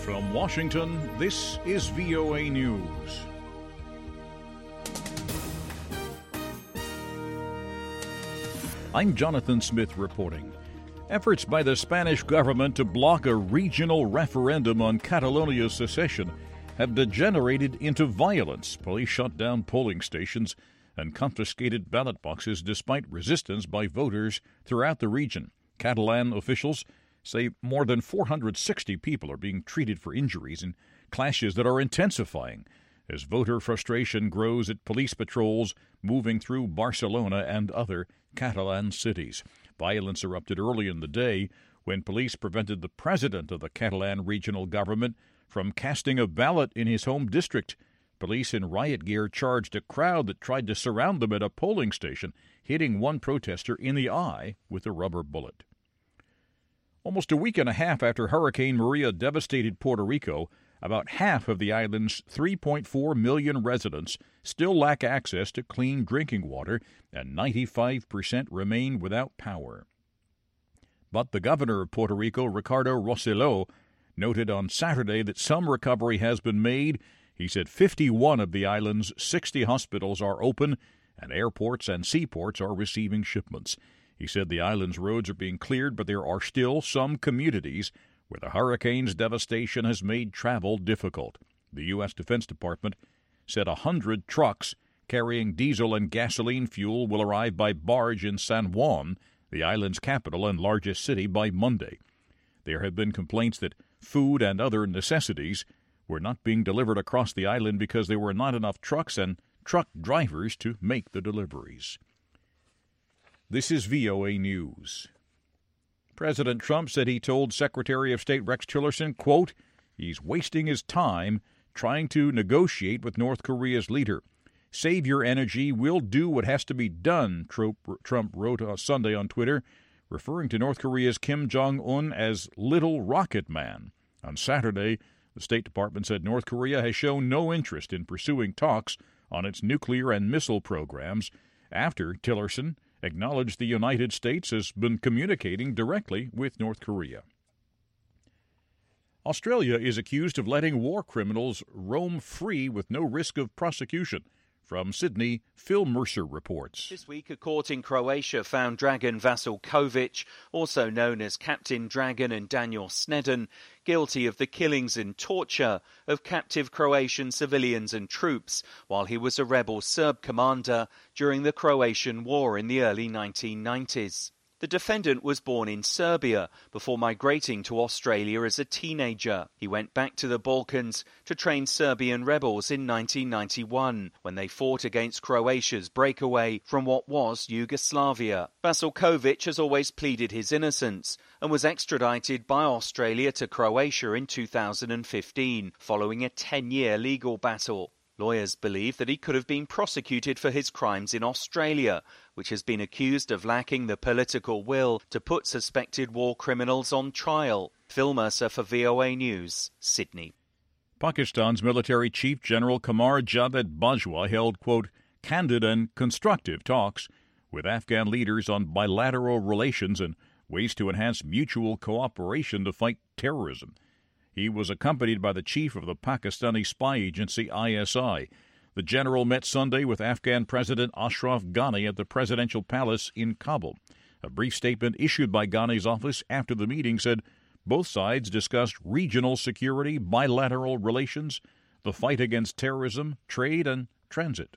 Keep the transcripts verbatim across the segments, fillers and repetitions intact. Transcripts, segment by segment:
From Washington, this is V O A News. I'm Jonathan Smith reporting. Efforts by the Spanish government to block a regional referendum on Catalonia's secession have degenerated into violence. Police shut down polling stations and confiscated ballot boxes despite resistance by voters throughout the region. Catalan officials say more than four hundred sixty people are being treated for injuries in clashes that are intensifying as voter frustration grows at police patrols moving through Barcelona and other Catalan cities. Violence erupted early in the day when police prevented the president of the Catalan regional government from casting a ballot in his home district. Police in riot gear charged a crowd that tried to surround them at a polling station, hitting one protester in the eye with a rubber bullet. Almost a week and a half after Hurricane Maria devastated Puerto Rico, about half of the island's three point four million residents still lack access to clean drinking water, and ninety-five percent remain without power. But the governor of Puerto Rico, Ricardo Rossello, noted on Saturday that some recovery has been made. He said fifty-one of the island's sixty hospitals are open, and airports and seaports are receiving shipments. He said the island's roads are being cleared, but there are still some communities where the hurricane's devastation has made travel difficult. The U S Defense Department said one hundred trucks carrying diesel and gasoline fuel will arrive by barge in San Juan, the island's capital and largest city, by Monday. There have been complaints that food and other necessities were not being delivered across the island because there were not enough trucks and truck drivers to make the deliveries. This is V O A News. President Trump said he told Secretary of State Rex Tillerson, quote, he's wasting his time trying to negotiate with North Korea's leader. Save your energy. We'll do what has to be done, Trump wrote on Sunday on Twitter, referring to North Korea's Kim Jong-un as Little Rocket Man. On Saturday, the State Department said North Korea has shown no interest in pursuing talks on its nuclear and missile programs after Tillerson acknowledged the United States has been communicating directly with North Korea. Australia is accused of letting war criminals roam free with no risk of prosecution. From Sydney, Phil Mercer reports. This week, a court in Croatia found Dragan Vasilkovic, also known as Captain Dragan, and Daniel Snedden, guilty of the killings and torture of captive Croatian civilians and troops while he was a rebel Serb commander during the Croatian War in the early nineteen nineties. The defendant was born in Serbia before migrating to Australia as a teenager. He went back to the Balkans to train Serbian rebels in nineteen ninety-one when they fought against Croatia's breakaway from what was Yugoslavia. Vasilkovic has always pleaded his innocence and was extradited by Australia to Croatia in two thousand fifteen following a ten-year legal battle. Lawyers believe that he could have been prosecuted for his crimes in Australia, which has been accused of lacking the political will to put suspected war criminals on trial. Phil Mercer for V O A News, Sydney. Pakistan's military chief General Qamar Javed Bajwa held, quote, candid and constructive talks with Afghan leaders on bilateral relations and ways to enhance mutual cooperation to fight terrorism. He was accompanied by the chief of the Pakistani spy agency I S I. The general met Sunday with Afghan President Ashraf Ghani at the presidential palace in Kabul. A brief statement issued by Ghani's office after the meeting said both sides discussed regional security, bilateral relations, the fight against terrorism, trade, and transit.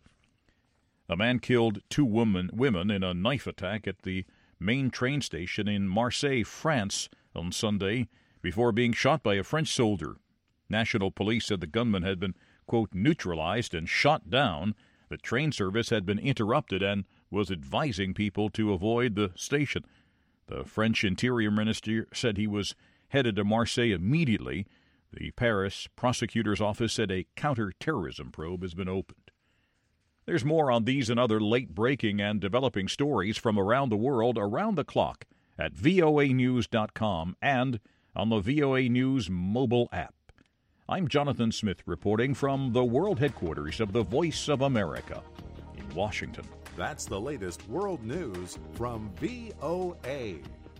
A man killed two women, women in a knife attack at the main train station in Marseille, France, on Sunday, before being shot by a French soldier. National police said the gunman had been, quote, neutralized and shot down. The train service had been interrupted and was advising people to avoid the station. The French Interior Minister said he was headed to Marseille immediately. The Paris prosecutor's office said a counter-terrorism probe has been opened. There's more on these and other late-breaking and developing stories from around the world around the clock at V O A news dot com and on the V O A News mobile app. I'm Jonathan Smith reporting from the world headquarters of the Voice of America in Washington. That's the latest world news from V O A.